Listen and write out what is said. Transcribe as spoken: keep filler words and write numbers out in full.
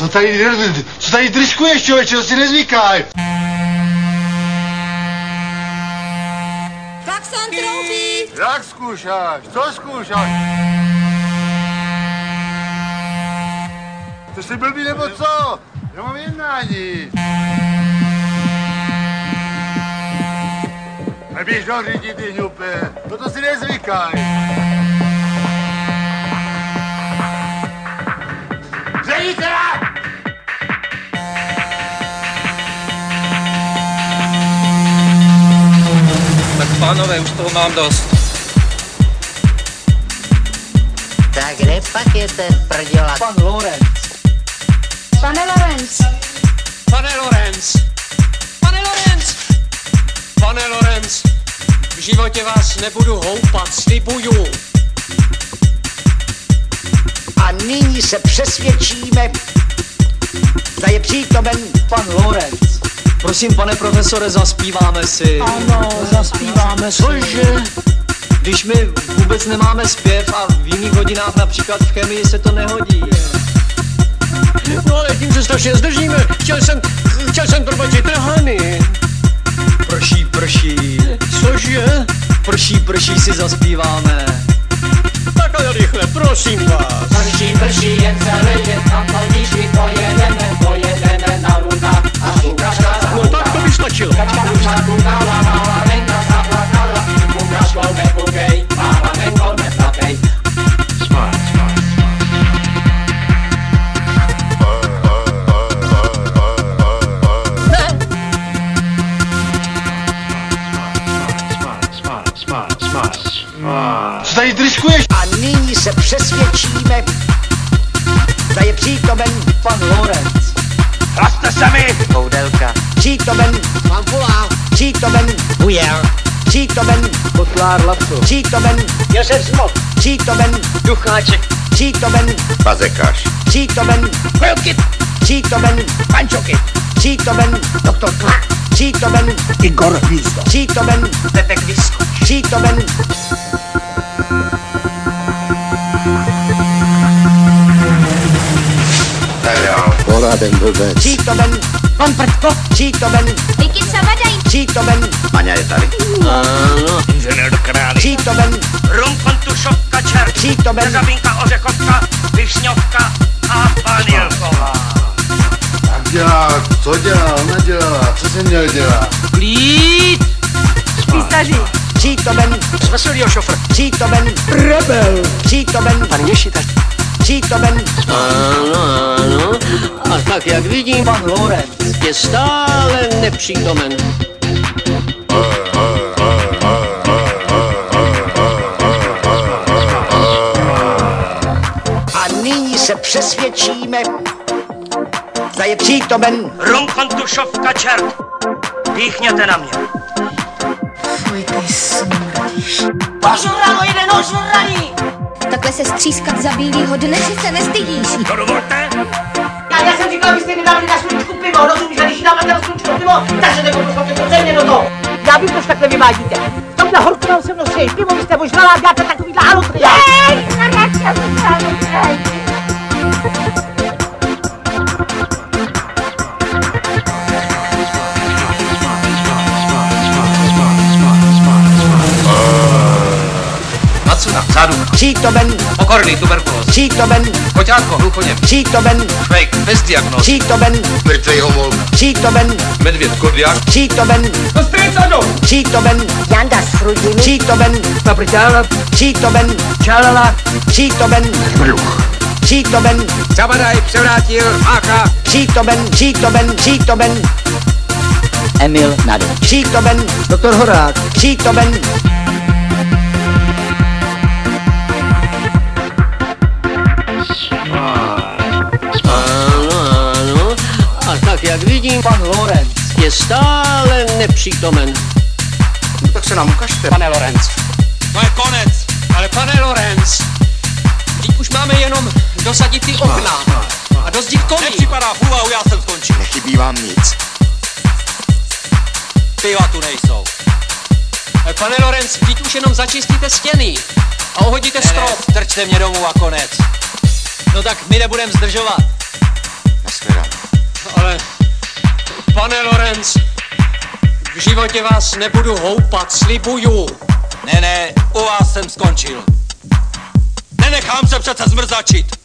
Co tady, co tady držkuješ, člověče, to si nezvykaj. Klakson troubí. Jak zkoušáš? Co zkoušáš? To jsi blbý nebo co? Já mám jednání. Neběž do řidi, ty hňupe. No to si nezvykaj. Ředitele! Tak pánové, už toho mám dost. Tak kde pak je ten prdělak? Pan Lorenc. Pane Lorenc. Pane Lorenc. Pane Lorenc. Pane Lorenc. V životě vás nebudu houpat, slibuju. A nyní se přesvědčíme, zda je přítomen pan Lorenc. Prosím, pane profesore, zaspíváme si. Ano, zaspíváme si. Cože? Když my vůbec nemáme zpěv a v jiných hodinách, například v chemii, se to nehodí. No ale tím se strašně zdržíme. Chtěl jsem, chtěl jsem trbačit trhany. Prší, prší. Cože? Prší, prší si zaspíváme. Tak ale rychle, prosím vás. Prší, prší, jen celý den, tam chodíš, my pojedeme, pojedeme na luna. A šukaška No tak to by stačilo. kačka duša kukala, mála venka zaplakala. Kukaško nekukej, mála venko neplakej. Smart, smart, smart, smart, smart, smart. Co tady držkuješ? A nyní se přesvědčíme, zda je přítomen Pan Lorenc. Hlaste se mi! Koudelka. Přítomen Pampula. Přítomen Bujel. Přítomen Kotlár Lapso. Přítomen Josef Smok. Přítomen Ducháček. Přítomen Bazekaš. Přítomen Kojotky. Přítomen Pančoky. Přítomen Doktor Klak. Přítomen Igor Hvízdo. Přítomen Pepek Vyskoč. Přítomen Tak jo. Pořád ten blbec. Přítomen Pan Prtko. Přítomen Vicky Sabadaj. Přítomen Maňa je tady. Ano. Inženýr do krály. Přítomen Rumpantušovka čert. Přítomen Řezabinka, ořechovka, višňovka a vanilková. Tak dělá, co dělá, ona dělá, co jsem měl dělat? Klid. Písaři. Přítomen Veselýho šofr. Přítomen Rebel Přítomen Pan Ješitař. Přítomen Ano, ano. A tak, jak vidím, Pan Lorenc. je stále nepřítomen. A nyní se přesvědčíme, zda je přítomen Rumpantušovka čert. Dýchněte na mě. Fuj, ty smrdíš. Ožurano, jeden ožuraný! Takhle se střískat za bílýho dne, že se nestydíš. To dovolte. A já jsem říkal, abyste mi dali na slučku pivo, rozumíš, a když dám na slučku pivo, takže nebo poslouchejte podzemně do toho. Já vím, proč takhle vymádíte. Tomhle horku nám se mnou sřeji pivo, vy jste možná děláte takovýhle halutry. Hej, naradě, naradě. Macuna, zádu. Přítomen Pokorný, tuberkulóz. Přítomen Koťátko, hluchoněm. Přítomen Švejk, bez diagnóz. Přítomen Mrtvej homol. Přítomen Medvěd, kordiák. Přítomen To strýcado. Přítomen Janda z Frudiny. Přítomen Papriťála. Přítomen Čalala. Přítomen Bruch. Přítomen Zabadaj, převrátil, mácha. Přítomen Přítomen Přítomen Emil Nade. Přítomen Doktor Horák. Přítomen Ano, ano. A tak, jak vidím, Pan Lorenc. je stále nepřítomen. Tak se nám ukažte. Pane Lorenc. To je konec, ale pane Lorenc, teď už máme jenom dosadit ty okna a dozdít koní. Nepřipadá v úvahu, já jsem skončil. Nechybí vám nic. Piva tu nejsou. Pane Lorenc, teď už jenom začistíte stěny a ohodíte strop. Trčte mě domů a konec. No tak my nebudeme zdržovat. atmosféra. Ale, pane Lorenz, v životě vás nebudu houpat, slibuju. Ne, ne, u vás jsem skončil. Nenechám se přece zmrzačit.